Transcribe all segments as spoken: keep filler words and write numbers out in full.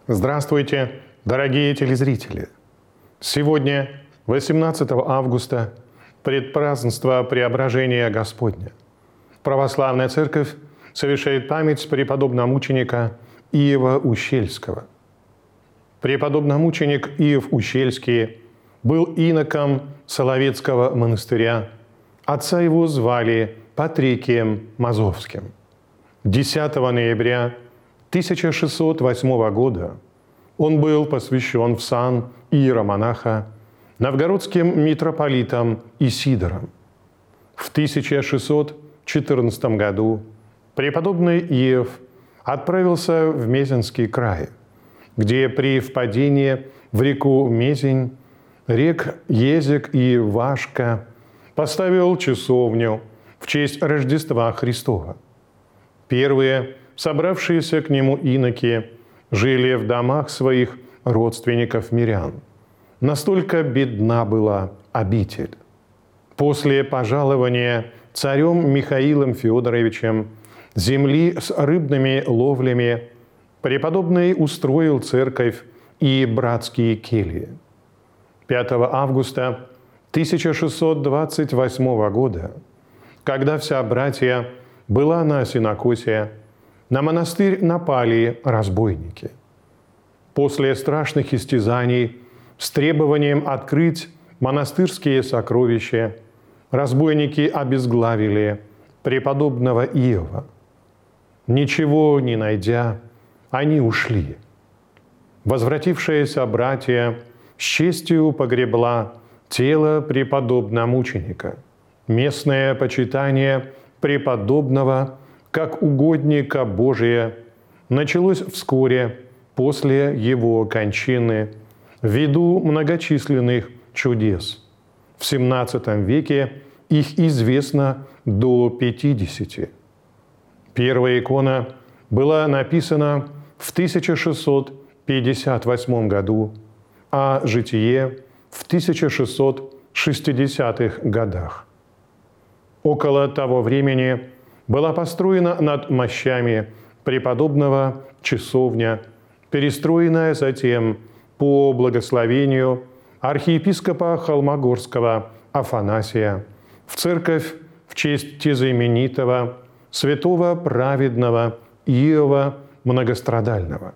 Здравствуйте, дорогие телезрители! Сегодня, восемнадцатого августа, предпразднество Преображения Господня. Православная Церковь совершает память преподобномученика Иова Ущельского. Преподобномученик Иов Ущельский был иноком Соловецкого монастыря. Отца его звали Патрикием Мазовским. десятого ноября тысяча шестьсот восьмого года он был посвящен в сан иеромонаха новгородским митрополитом Исидором. В тысяча шестьсот четырнадцатом году преподобный Иов отправился в Мезенский край, где при впадении в реку Мезень, рек Езек и Вашка поставил часовню в честь Рождества Христова. Первые собравшиеся к нему иноки жили в домах своих родственников-мирян. Настолько бедна была обитель. После пожалования царем Михаилом Федоровичем земли с рыбными ловлями преподобный устроил церковь и братские кельи. пятого августа тысяча шестьсот двадцать восьмого года, когда вся братья была на сенокосе, на монастырь напали разбойники. После страшных истязаний с требованием открыть монастырские сокровища разбойники обезглавили преподобного Иова. Ничего не найдя, они ушли. Возвратившиеся братья с честью погребла тело преподобномученика. Местное почитание преподобного как угодника Божия началось вскоре после его кончины ввиду многочисленных чудес. В семнадцатом веке их известно до пятидесяти. Первая икона была написана в тысяча шестьсот пятьдесят восьмом году, а житие в тысяча шестьсот шестидесятых годах. Около того времени была построена над мощами преподобного часовня, перестроенная затем по благословению архиепископа Холмогорского Афанасия в церковь в честь тезаименитого святого праведного Иова Многострадального.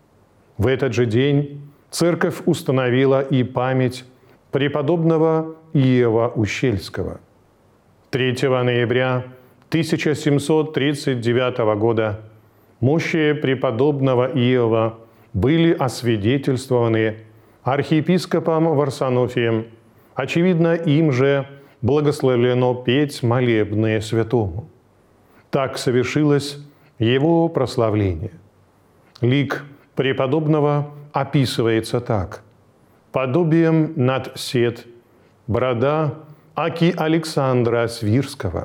В этот же день церковь установила и память преподобного Иова Ущельского. третьего ноября тысяча семьсот тридцать девятого года мощи преподобного Иова были освидетельствованы архиепископом Варсонофием. Очевидно, им же благословлено петь молебные святому. Так совершилось его прославление. Лик преподобного описывается так: «Подобием над сет, борода аки Александра Свирского,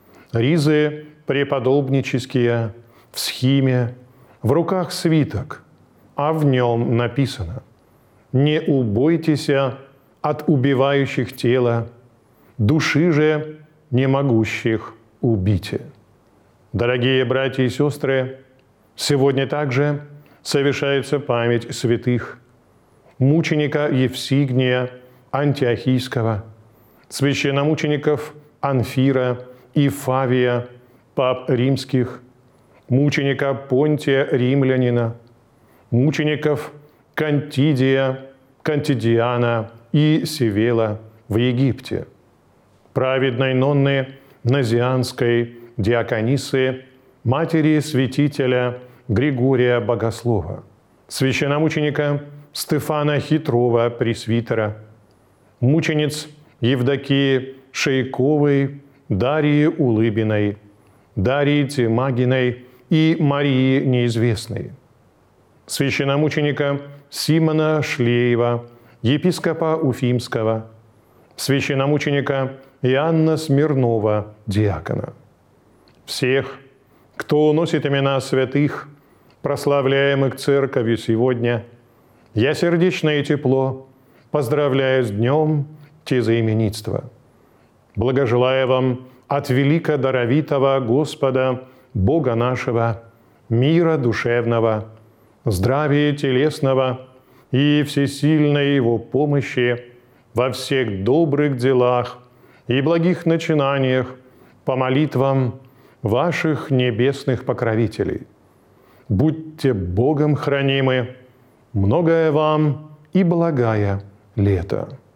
ризы преподобнические в схиме, в руках свиток, а в нем написано: «Не убойтеся от убивающих тела, души же не могущих убить». Дорогие братья и сестры, сегодня также совершается память святых мученика Евсигния Антиохийского, священномучеников Анфира и Фавия, пап римских, мученика Понтия Римлянина, мучеников Кантидия, Кантидиана и Севела в Египте, праведной нонны Назианской диаконисы, матери святителя Григория Богослова, священномученика Стефана Хитрова, пресвитера, мучениц Евдокии Шейковой, Дарьи Улыбиной, Дарьи Тимагиной и Марии Неизвестной, священномученика Симона Шлеева, епископа Уфимского, священномученика Иоанна Смирнова, диакона. Всех, кто носит имена святых, прославляемых Церковью сегодня, я сердечно и тепло поздравляю с днем тезаименитства. Благожелаю вам от великодаровитого Господа, Бога нашего, мира душевного, здравия телесного и всесильной Его помощи во всех добрых делах и благих начинаниях по молитвам ваших небесных покровителей. Будьте Богом хранимы, многое вам и благая лето.